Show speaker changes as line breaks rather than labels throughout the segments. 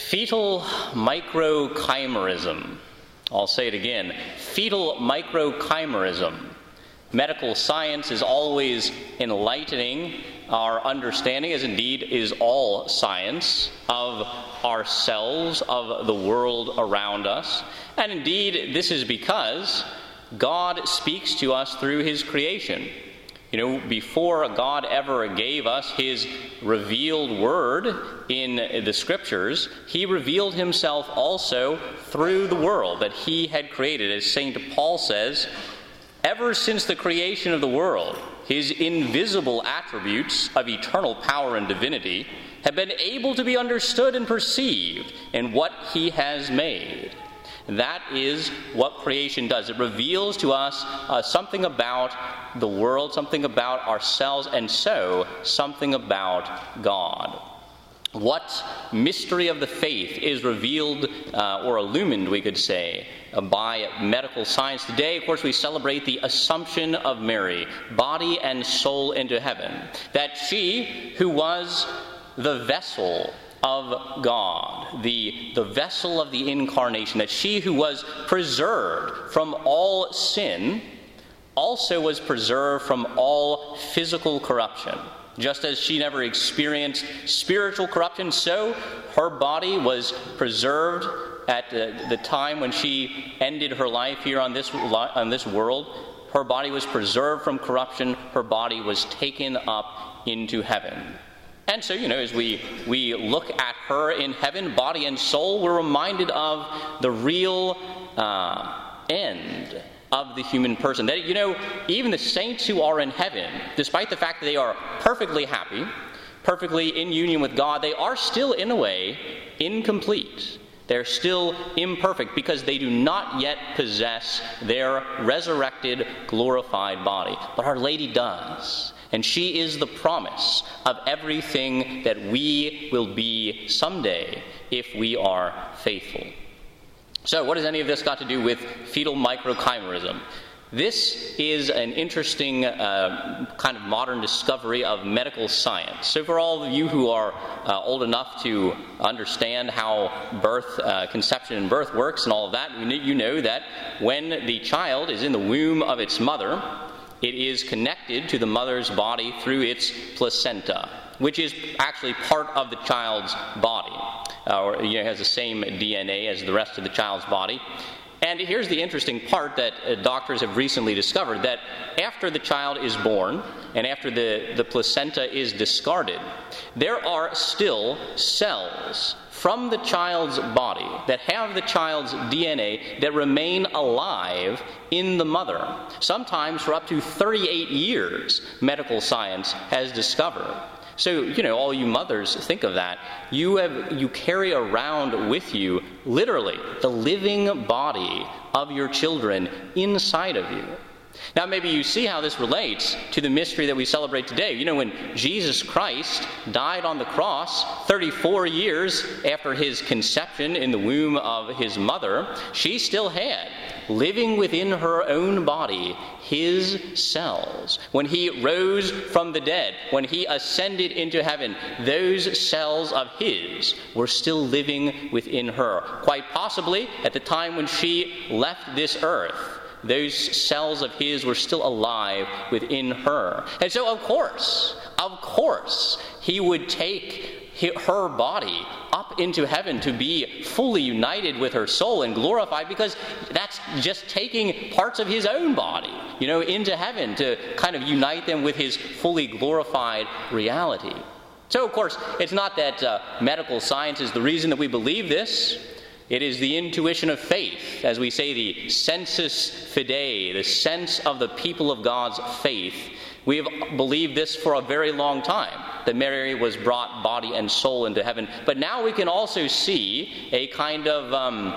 Fetal microchimerism. I'll say it again. Fetal microchimerism. Medical science is always enlightening our understanding, as indeed is all science, of ourselves, of the world around us. And indeed, this is because God speaks to us through His creation. Before God ever gave us His revealed word in the Scriptures, He revealed Himself also through the world that He had created. As St. Paul says, ever since the creation of the world, His invisible attributes of eternal power and divinity have been able to be understood and perceived in what He has made. That is what creation does. It reveals to us something about the world, something about ourselves, and so something about God. What mystery of the faith is revealed or illumined, we could say, by medical science today? Of course, we celebrate the Assumption of Mary, body and soul into heaven. That she, who was the vessel of God, the vessel of the incarnation, that she who was preserved from all sin also was preserved from all physical corruption. Just as she never experienced spiritual corruption, so her body was preserved at the time when she ended her life here on this world. Her body was preserved from corruption. Her body was taken up into heaven. And so, as we look at her in heaven, body and soul, we're reminded of the real end of the human person. That, even the saints who are in heaven, despite the fact that they are perfectly happy, perfectly in union with God, they are still, in a way, incomplete. They're still imperfect because they do not yet possess their resurrected, glorified body. But Our Lady does. And she is the promise of everything that we will be someday if we are faithful. So what has any of this got to do with fetal microchimerism? This is an interesting kind of modern discovery of medical science. So for all of you who are old enough to understand how conception and birth works and all of that, you know that when the child is in the womb of its mother, it is connected to the mother's body through its placenta, which is actually part of the child's body, has the same DNA as the rest of the child's body. And here's the interesting part that doctors have recently discovered, that after the child is born and after the placenta is discarded, there are still cells from the child's body that have the child's DNA that remain alive in the mother. Sometimes for up to 38 years, medical science has discovered. So, all you mothers, think of that. You carry around with you, literally, the living body of your children inside of you. Now, maybe you see how this relates to the mystery that we celebrate today. When Jesus Christ died on the cross 34 years after His conception in the womb of His mother, she still had, living within her own body, His cells. When He rose from the dead, when He ascended into heaven, those cells of His were still living within her. Quite possibly, at the time when she left this earth, those cells of His were still alive within her. And so, of course, He would take her body up into heaven to be fully united with her soul and glorified, because that's just taking parts of His own body, into heaven to kind of unite them with His fully glorified reality. So, of course, it's not that medical science is the reason that we believe this. It is the intuition of faith, as we say, the sensus fidei, the sense of the people of God's faith. We have believed this for a very long time, that Mary was brought body and soul into heaven. But now we can also see a kind of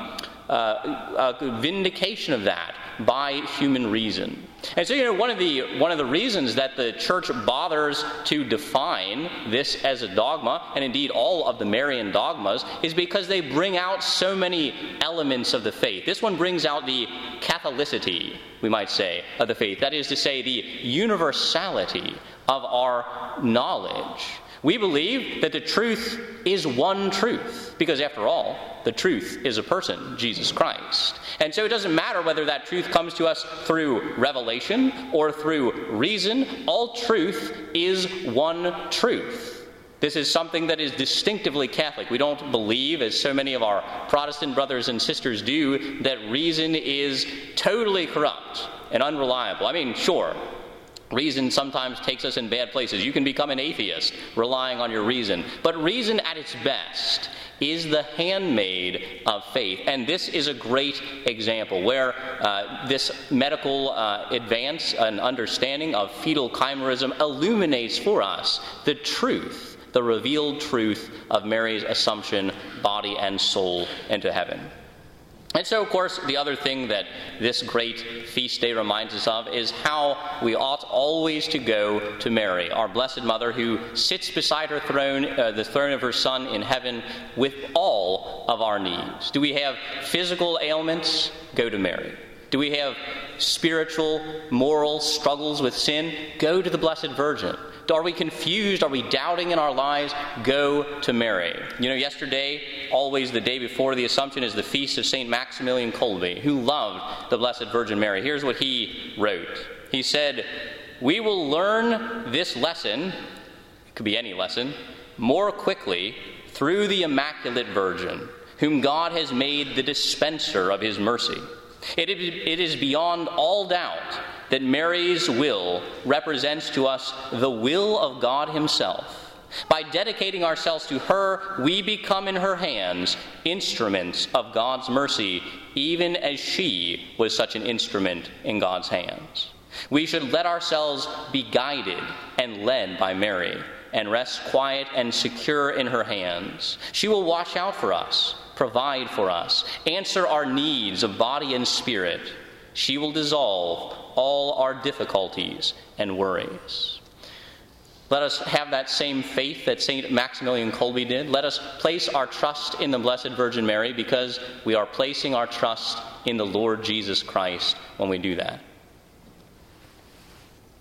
vindication of that by human reason. And so, one of the reasons that the Church bothers to define this as a dogma, and indeed all of the Marian dogmas, is because they bring out so many elements of the faith. This one brings out the Catholicity, we might say, of the faith. That is to say, the universality of our knowledge. We believe that the truth is one truth, because after all, the truth is a person, Jesus Christ. And so it doesn't matter whether that truth comes to us through revelation or through reason. All truth is one truth. This is something that is distinctively Catholic. We don't believe, as so many of our Protestant brothers and sisters do, that reason is totally corrupt and unreliable. I mean, sure, reason sometimes takes us in bad places. You can become an atheist relying on your reason. But reason at its best is the handmaid of faith. And this is a great example where this medical advance and understanding of fetal chimerism illuminates for us the truth, the revealed truth of Mary's assumption, body and soul, into heaven. And so, of course, the other thing that this great feast day reminds us of is how we ought always to go to Mary, our Blessed Mother, who sits beside her throne, the throne of her Son in heaven, with all of our needs. Do we have physical ailments? Go to Mary. Do we have spiritual, moral struggles with sin? Go to the Blessed Virgin. Are we confused? Are we doubting in our lives? Go to Mary. You know, yesterday, always the day before the Assumption, is the feast of St. Maximilian Kolbe, who loved the Blessed Virgin Mary. Here's what he wrote. He said, "We will learn this lesson," it could be any lesson, "more quickly through the Immaculate Virgin, whom God has made the dispenser of his mercy. It is beyond all doubt that Mary's will represents to us the will of God himself. By dedicating ourselves to her, we become in her hands instruments of God's mercy, even as she was such an instrument in God's hands. We should let ourselves be guided and led by Mary, and rest quiet and secure in her hands. She will watch out for us, provide for us, answer our needs of body and spirit. She will dissolve all our difficulties and worries." Let us have that same faith that St. Maximilian Kolbe did. Let us place our trust in the Blessed Virgin Mary, because we are placing our trust in the Lord Jesus Christ when we do that.